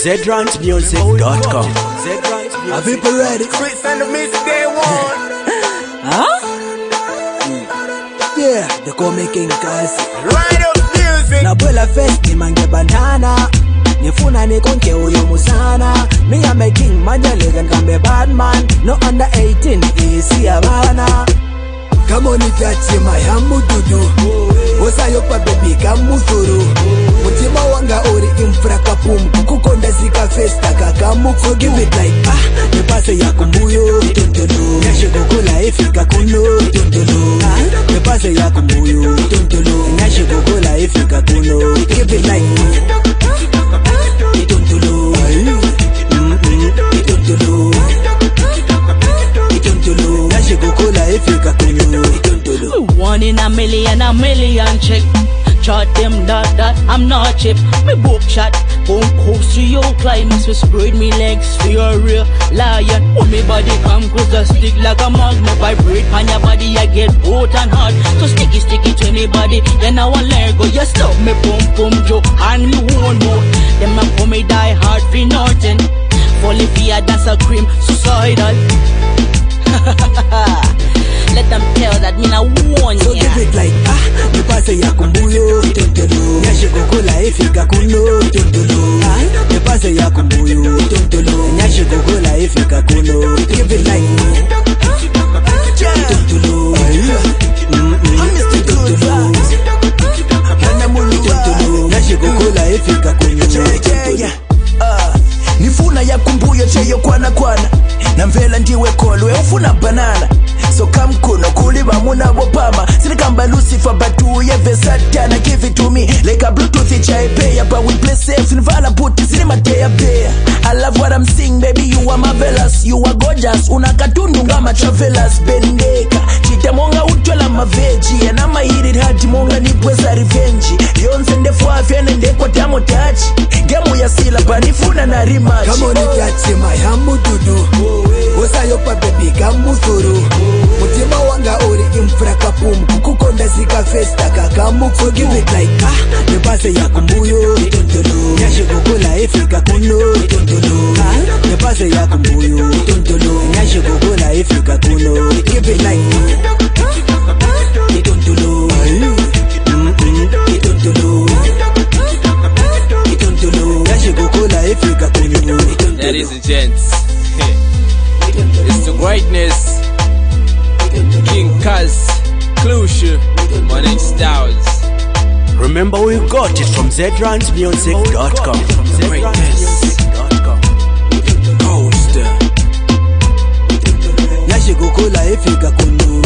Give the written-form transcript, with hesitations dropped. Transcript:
ZRantMusic.com. Are people ready? Streets and the music they want. Huh? Yeah, they call me King Kasi. Ride up music. Nabuela fest ni mange bandana. Nifuna nikonke uyo musana. Me am a king, manjalegan kambe bad man. No under 18, isi abana. Come on, itachi my hamududu. Osa yopa baby kamufuru. Mutima wanga ori infra kapum. Kukonda zika festa kakamu. So give it like nepase ya kumbuyo tontolo. Nyashe gogola ifika kuno tontolo. Nepase ya kumbuyo tontolo. Nyashe gogola ifika kuno. Give it like tontolo. Tontolo. Tontolo. Nyashe gogola ifika kuno. One in a million check. Shot them that I'm not cheap. Me book shot, boom coast to your climax. We spread me legs for your real lion. When me body come close, the stick like a magma. Vibrate on your body, I get hot and hot. So sticky to anybody, then I won't let go. You stop me boom Joe, and me one more. Them a for me die hard for nothing. Falling fear, that's a cream suicidal. Let them tell that me na warn so ya. Give it like me pase ya kumbuyo tontolo. Nyashe gogola ifika kuno tontolo. Me pase ya kumbuyo tontolo. Nyashe gogola ifika kuno. Give it like tontolo. I'm Mr. Tontolo. Tontolo. Nyashe gogola ifika kuno tontolo. Nifuna ya kumbuyo cheyo kwana na mvela ndiwe kolwe ufuna banana. So come kuno kuliba muna wopama. Sinikamba Lucifer batu ye Vesatana. Give it to me like a Bluetooth chaipeya. But we play safe in Vala Puti Sinimatea Bear. I love what I'm seeing, baby, you are marvelous. You are gorgeous, unakatundu ngama travelers. Bendeka, chita monga utwela maveji. And I'ma hit it hard, monga nipweza revenge. Yonse ndefu afya nende kwa tamo tachi. Gemu ya sila panifuna na rimachi. Come on itachi my hamududu. Osa yopa baby kamufuru. Mutima wanga ori infra kapum. Kukonda zika festa kakamu. So give it like nepase ya kumbuyo tontolo. Nyashe gogola ifika kuno tontolo. Nepase ya kumbuyo tontolo. Nyashe gogola ifika kuno. Give it like tontolo. Tontolo. Tontolo. Nyashe gogola ifika kuno. Ladies and gents, it's the greatness, King Kaz, Clusha, my name's Styles. Remember, we got it from ZRantMusic.com. Greatness. Coaster. Nyashe gogola ifika kuno.